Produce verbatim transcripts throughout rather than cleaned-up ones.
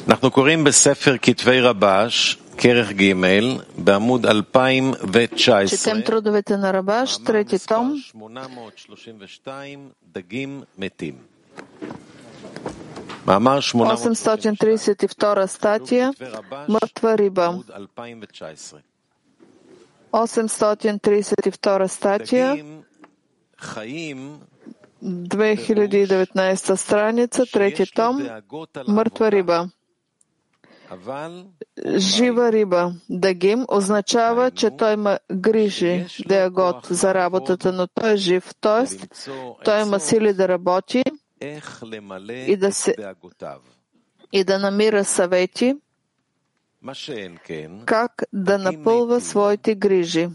אנחנו קוראים בספר כתבי רבש, כרך ג' בעמוד אלפיים תשע עשרה. Четем трудовете на Рабаш, трети том. שמונה מאות שלושים ושתיים, דגים מתים. מאמר осемстотин тридцать два статия, мъртва риба. осемстотин тридцать два статия, две хиляди и деветнадесета страница, трети том, мъртва риба. Жива риба. Дагим означава, че той има грижи, деагот, за работата, но той е жив, т.е. той има сили да работи и да, се, и да намира съвети как да напълва своите грижи.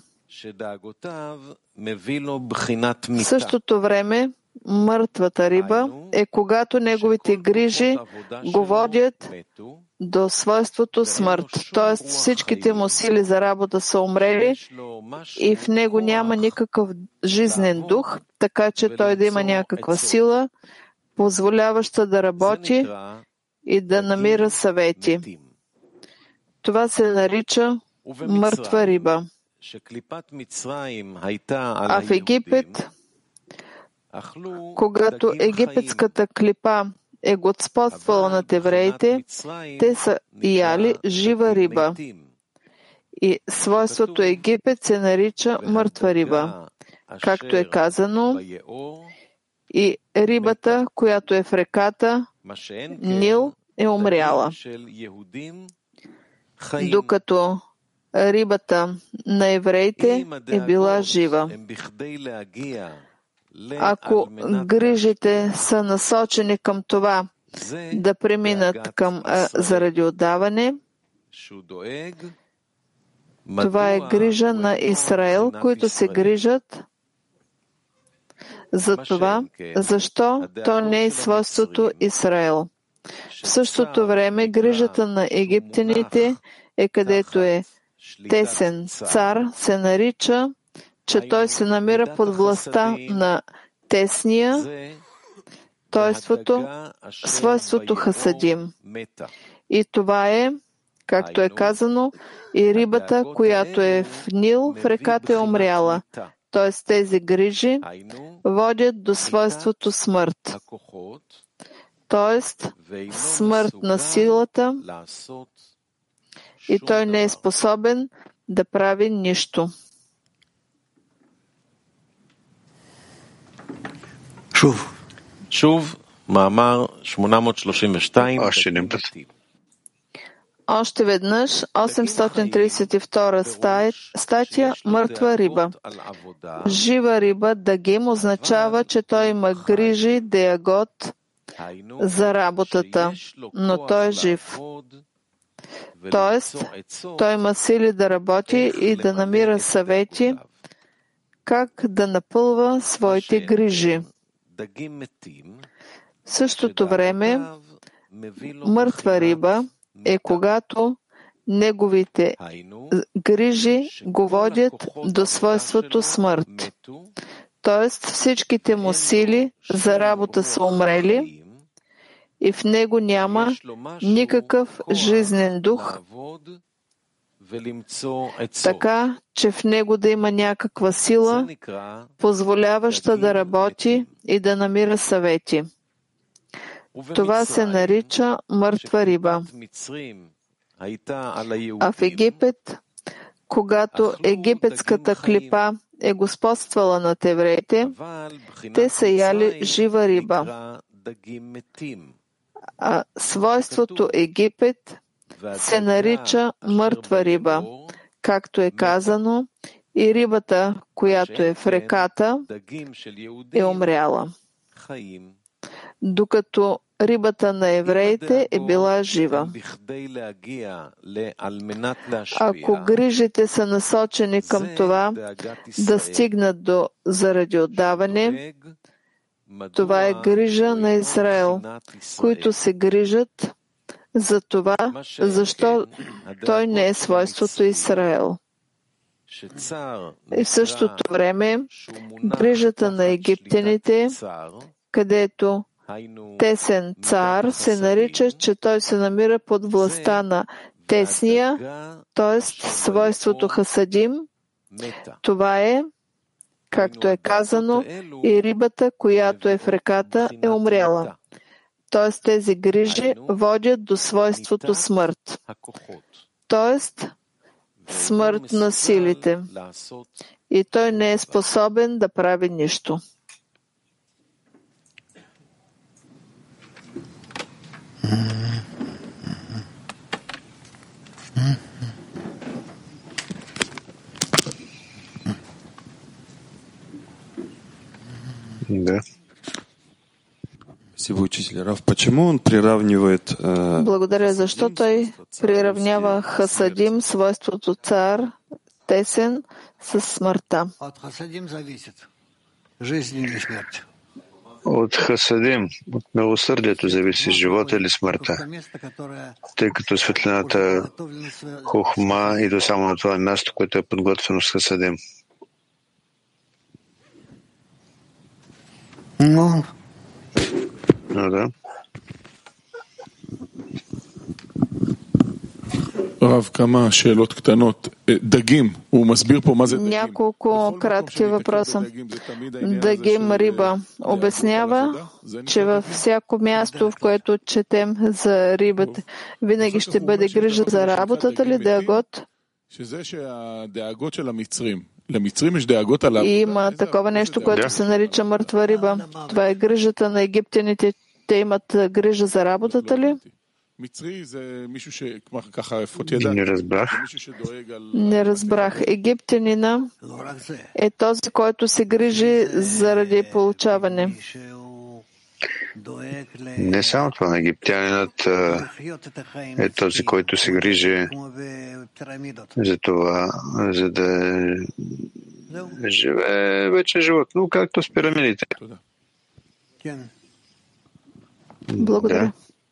В същото време, мъртвата риба е когато неговите грижи го водят до свойството смърт, т.е. всичките му сили за работа са умрели и в него няма никакъв жизнен дух, така че той да има някаква сила, позволяваща да работи и да намира съвети. Това се нарича мъртва риба. А в Египет, когато египетската клипа е господствала над евреите, те са яли жива риба. И свойството Египет се нарича мъртва риба. Както е казано, и рибата, която е в реката Нил, е умряла. Докато рибата на евреите е била жива. Ако грижите са насочени към това да преминат към а, заради отдаване, това е грижа на Израел, които се грижат за това, защо то не е свойството Израел. В същото време грижата на египтяните е където е тесен цар, се нарича, че той се намира под властта на тесния, тойството, свойството хасадим. И това е, както е казано, и рибата, която е в Нил, в реката е умряла. Т.е. тези грижи водят до свойството смърт. Т.е. смърт на силата и той не е способен да прави нищо. שוב, שוב, מאמר שמונה מאות שלושים ושתיים. Още веднъж, осемстотин тридцать и втора статия, мъртва риба. Жива риба, дагим, означава, че той има грижи, деагот за работата, но той е жив. Тоест, той има сили да работи и да намира съвети, как да напълва своите грижи. В същото време, мъртва риба е когато неговите грижи го водят до свойството смърт. Тоест всичките му сили за работа са умрели и в него няма никакъв жизнен дух, така че в него да има някаква сила, позволяваща да работи и да намира съвети. Това се нарича мъртва риба. А в Египет, когато египетската клипа е господствала над евреите, те са яли жива риба. А свойството Египет се нарича мъртва риба, както е казано, и рибата, която е в реката, е умряла. Докато рибата на евреите е била жива. Ако грижите са насочени към това да стигнат до заради отдаване, това е грижа на Израел, които се грижат за това, защо той не е свойството Израел. И в същото време, грижата на египтяните, където тесен цар се нарича, че той се намира под властта на тесния, т.е. свойството хасадим. Това е, както е казано, и рибата, която е в реката, е умряла. Т.е. тези грижи водят до свойството смърт. Т.е. смърт на силите. И той не е способен да прави нищо. Да. Благодаря. Защо той приравнява хасадим, свойството цар, тесен, с смъртта? От хасадим, от милосърдието зависи живота или смъртта, тъй като светлината хохма и до само на това място, което е подготвено с хасадим. Но... Но да. Няколко кратки въпроса. Дагим риба обяснява, че във всяко място, в което четем за рибата, винаги ще бъде грижа за работата ли, дагот? И има такова нещо, което се нарича мъртва риба. Това е грижата на египтяните. Те имат грижа за работата ли? Не разбрах. Не разбрах. Египтянина е този, който се грижи заради получаване. Не само това. Египтянинът е този, който се грижи за това, за да живее вече живот. Но както с пирамидите. Благодаря.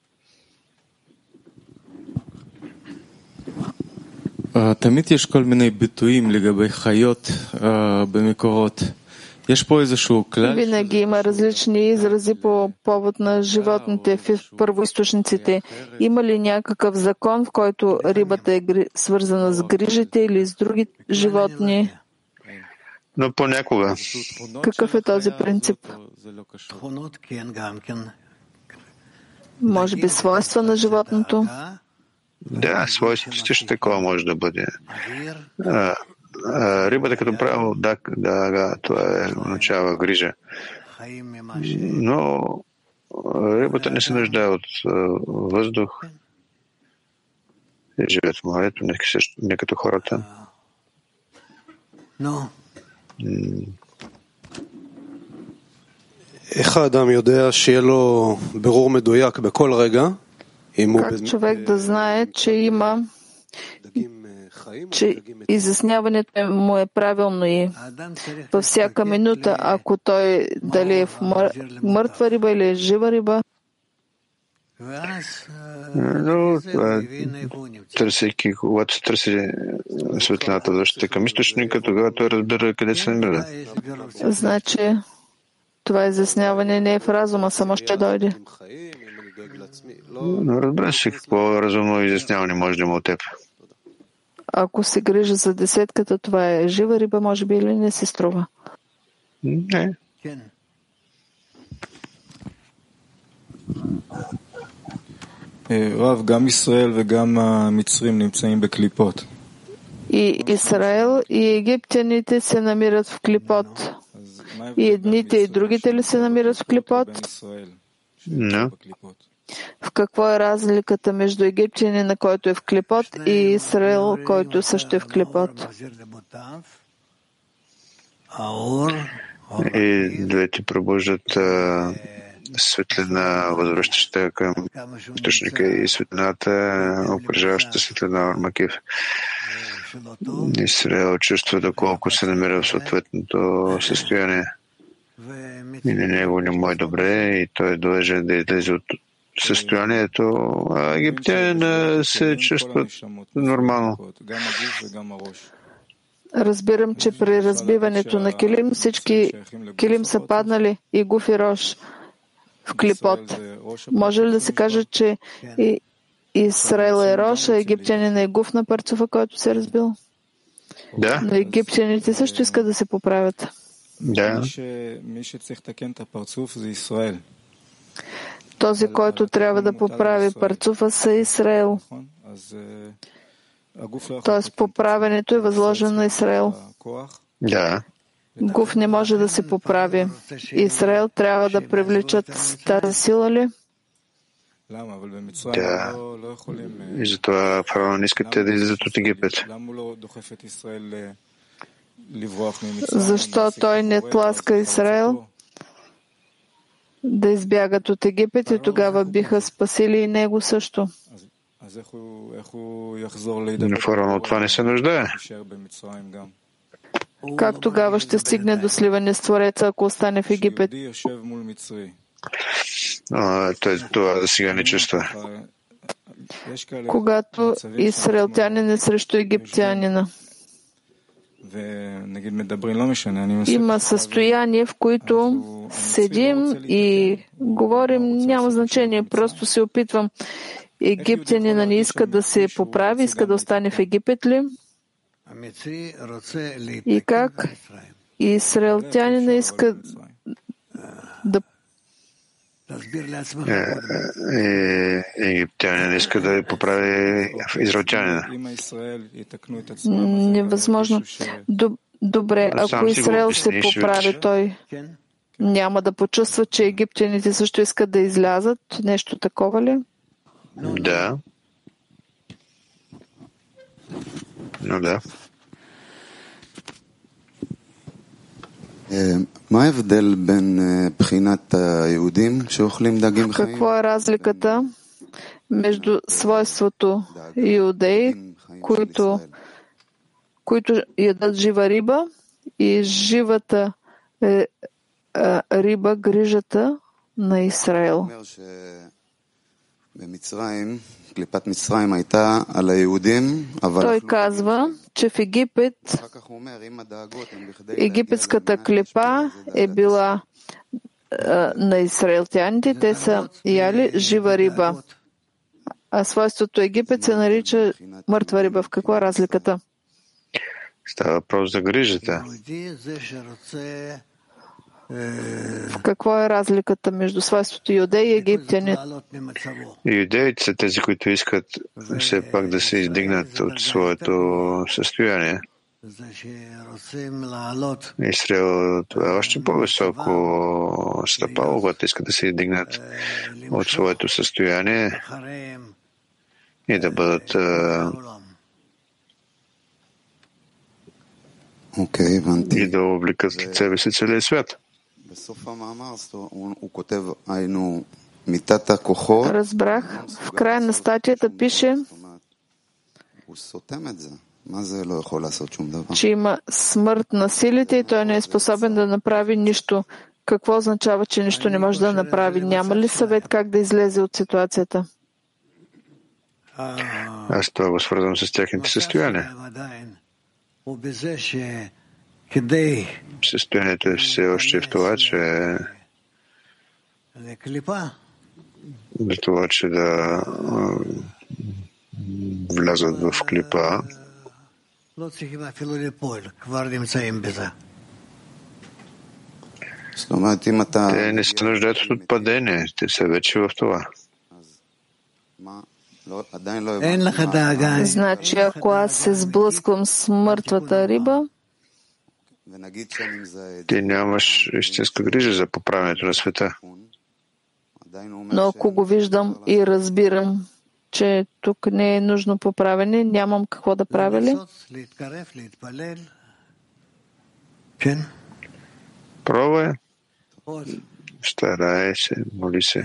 תמיד יש כל מיני ביטויים לגבי חיות במקורות. יש פה איזשהו כלל. Винаги има различни изрази по повод на животните в първоизточниците. Има ли някакъв закон, в който рибата е свързана с грижите или с други животни? Но понякога. Какъв е този принцип? Може би свойства на животното? Да, свойството също такова може да бъде. А, а, рибата като правило, да, да, да, това е означава грижа. Но рибата не се нуждае от а, въздух. Живеят в морето, не, не като хората. Но. איך האדם יודע שיהיה לו ברור מדויק בכל רגע? Как човек да знае, че има, че изясняването му е правилно и във всяка минута, ако той дали е в мъртва риба или е жива риба? Но търсейки, когато се търси светлината, защото към източника, тогава той разбира къде се намира. Значи, това изясняване не е в разума, само ще дойде. Но разбира се, какво разумно изясняване може да има от теб. Ако се грижа за десетката, това е жива риба, може би, или не се струва? Не. רב, גם ישראל וגם המצרים נמצאים בקליפות. И Израел, и египтяните се намират в клипот. И едните и другите ли се намират в клипот? Не. В какво е разликата между египтянина, който е в клипот, и Израел, който също е в клипот? И двете пробуждат а, светлина, възвръщаща към източника, и светлината, упражняващата светлина Макив. Израел чувства доколко се намира в съответното състояние. И на него не му е добре, и той е длъжен да излезе от състоянието, а египтянина се чувстват нормално. Разбирам, че при разбиването на килим всички килим са паднали, и Гуф и Рош. в клипот. Може ли да се каже, че и Израел е Рош, а египтянин е Гуф на парцуфа, който се е разбил? Да. Но египтяните също искат да се поправят. Да. Този, който трябва да поправи парцуфа, са Израел. Тоест поправенето е възложено на Израел. Да. Гуф не може да се поправи. Израел трябва да привличат тази сила ли? Да. И затова фараон искате да излизат от Египет. Защо той не тласка Израел да избягат от Египет и тогава биха спасили и него също? Но фараон от това не се нуждае. Как тогава ще стигне до сливане с Твореца, ако остане в Египет? А, той това да сега не чувства. Когато израелтянин е срещу египтянина. Има състояние, в които седим и говорим, няма значение, просто се опитвам. Египтянина не иска да се поправи, иска да остане в Египет ли? И как израелтянина иска да египтянин иска да поправи израелтянина. Невъзможно. Добре, ако Израел се поправи, той няма да почувства, че египтяните също искат да излязат? Нещо такова ли? Да. Но да. Какво е разликата между свойството иудеи, които, които ядат жива риба, и живата е, е, риба, грижата на Израел? Той казва, че в Египет египетската клипа е била а, на израелтяните, те са яли жива риба. А свойството Египет се нарича мъртва риба. В каква е разликата? Става въпрос за грижата. В какво е разликата между свойството иудеи и египтяни? Иудеите са тези, които искат все пак да се издигнат от своето състояние. Израел това е още по-високо стъпало, когато искат да се издигнат от своето състояние и да бъдат okay, и да обликат след себе си целия свят. Разбрах. В края на статията пише, че има смърт на силите и той не е способен да направи нищо. Какво означава, че нищо не може да направи? Няма ли съвет как да излезе от ситуацията? Аз това го свързвам с тяхните състояния. Състоянието е все още в това, че за това, че да влязат в клипа, те не се нуждаят от падение, те са вече в това. Значи, ако аз се сблъсквам с мъртвата риба, ти нямаш истинска грижа за поправянето на света. Но ако го виждам и разбирам, че тук не е нужно поправене, нямам какво да правя ли? Пробвай. Старай се, моли се.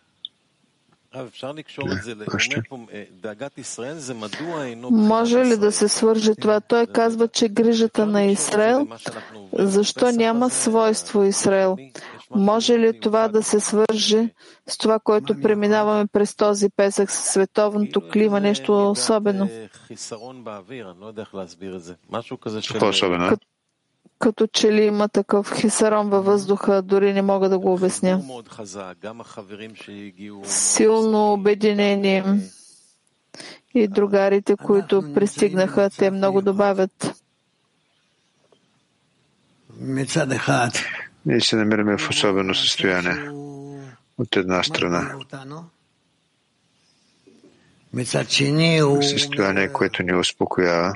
Може ли да се свърже това? Той казва, че грижата на Израел, защо няма свойство Израел? Може ли това да се свърже с това, което преминаваме през този Песък, с световното клима, нещо особено? Какво особено? Като че ли има такъв хисарон във въздуха, дори не мога да го обясня. Силно обединение. И другарите, които пристигнаха, те много добавят. Ние се намираме в особено състояние от една страна. Състояние, което ни успокоява.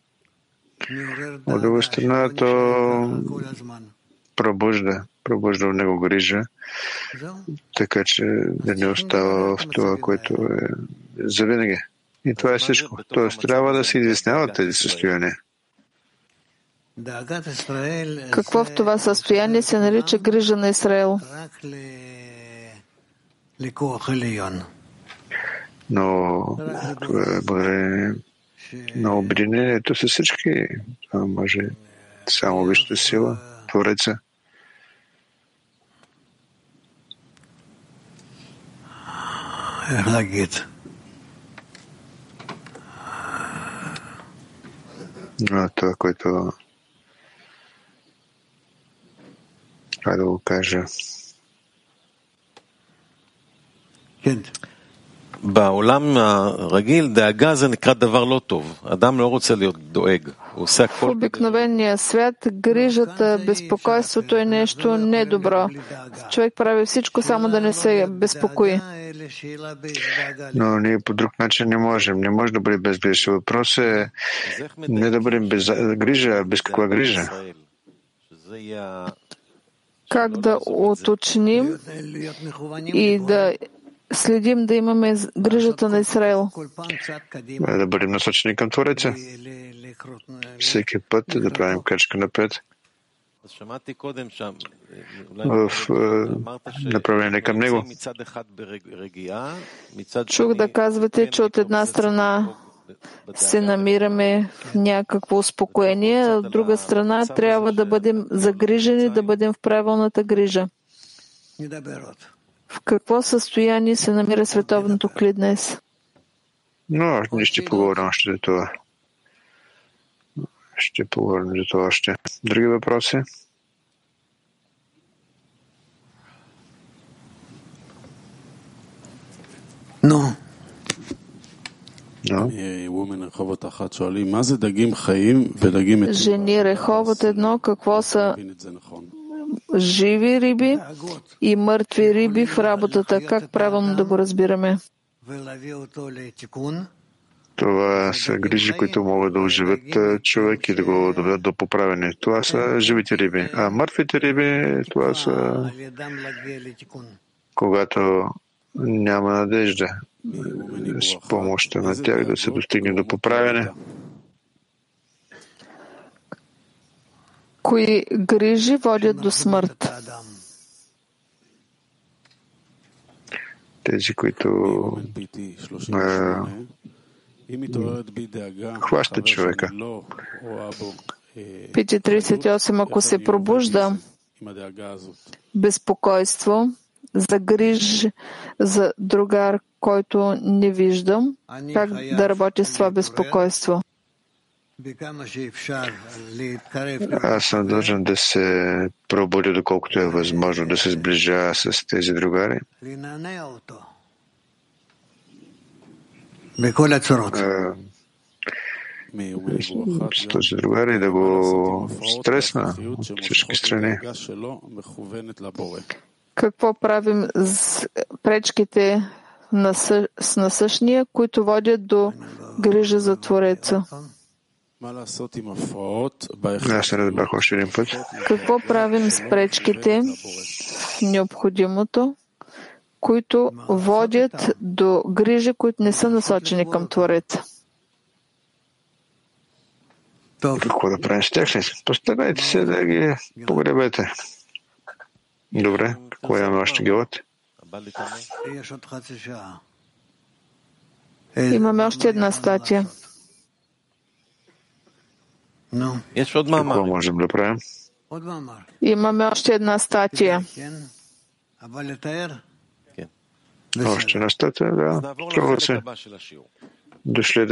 От друга страна, то пробужда, пробужда в него грижа, така че да не остава в това, което е завинаги. И това е всичко. Тоест, трябва да се изясняват тези състояния. Какво в това състояние се нарича грижа на Израел? Но това е благодарение на обединението с всички. Това може само висшата сила, Твореца. Но това, което трябва да го кажа. בעולם הרגיל, דאגה זה נקרא דבר לא טוב. אדם לא רוצה להיות דואג. הוא עושה הכל. В обикновения свят грижата, безпокойството е нещо недобро. Човек прави всичко, само да не се безпокои. Но ние по друг начин не можем. Не може да бъде без грижа. Въпрос е не да бъдем без грижа, а без каква грижа. Как да уточним и да следим да имаме грижата на Израел? Да бъдем насочени към Твореца. Всеки път да правим крачка напред в направление към Него. Чух да казвате, че от една страна се намираме в някакво успокоение, а от друга страна трябва да бъдем загрижени, да бъдем в правилната грижа. В какво състояние се намира световното кли днес? Но ние ще поговорим още за това. Ще поговорим за това още. Други въпроси? Но. No. Жени Реховът едно, какво са живи риби и мъртви риби в работата? Как правилно да го разбираме? Това са грижи, които могат да оживят човек и да го доведат до поправене. Това са живите риби. А мъртвите риби, това са когато няма надежда. С помощта на тях да се достигне до поправене. Кои грижи водят до смърт? Тези, които е, хващат човека. Пети тридесет и осем. Ако се пробужда безпокойство за гриж за другар, който не виждам, как да работя с това безпокойство? Аз съм дължен да се пробудя, доколкото е възможно, да се сближа с тези другари. С този другар и да го стресна от всички страни. Какво правим с пречките на съ... с насъщния, които водят до грижа за Твореца? Аз не разбрах още един път. Какво правим с пречките в необходимото, които водят до грижи, които не са насочени към Твореца? Какво да правим с тях ли? Постарайте се да ги погребете. Добре, какво имаме още, Гелът? Имаме още една статия. Какво можем да правим? Имаме още една статия. Още една статия, да. Чува се. Дошли